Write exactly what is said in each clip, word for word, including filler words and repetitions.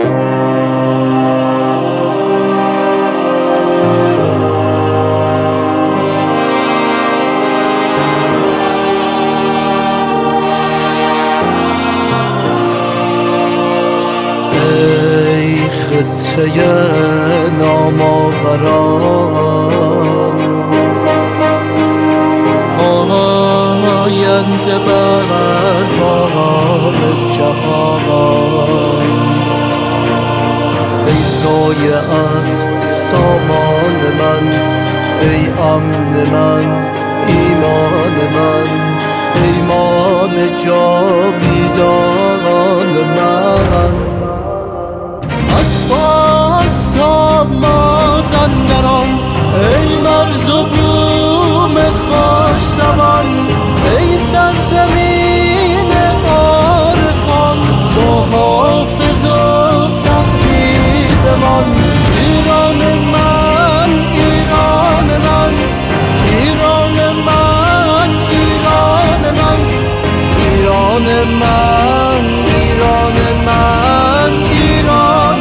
خطه نامآوران آینده بر بام جهان، ای سایه‌ات سامان من، ای امن من، ایمان من، پیمان جاویدان من. از فارس تا مازندران، ای مرز و بوم خوش زبان، ای سرزمین عارفان، با حافظ و سعدی بمان. ایران من، ایران من، ایران من، ایران من، ایران من، ایران من، ایران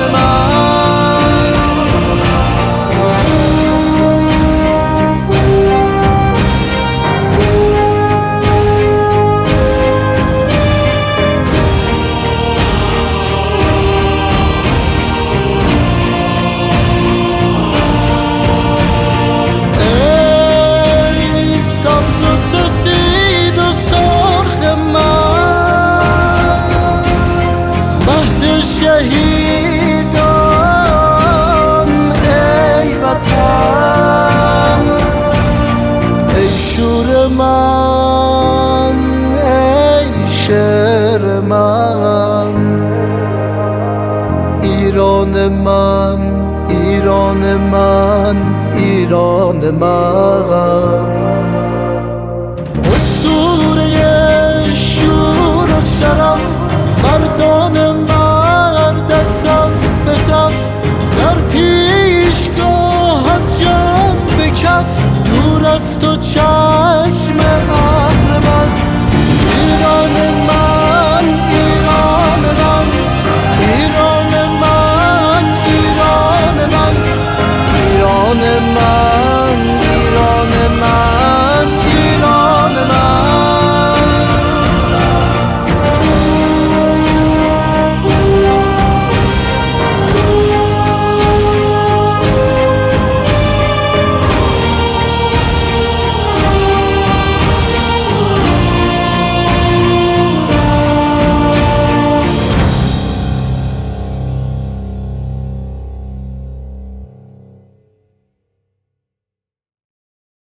شهیدان، ای وطن، ای شور من، ای شعر من. ایران من، ایران من، ایران من. اسطوره شور و شرف، مردان مردت صف به صف، در پیشگاهت جنب به کف. دور از تو چشم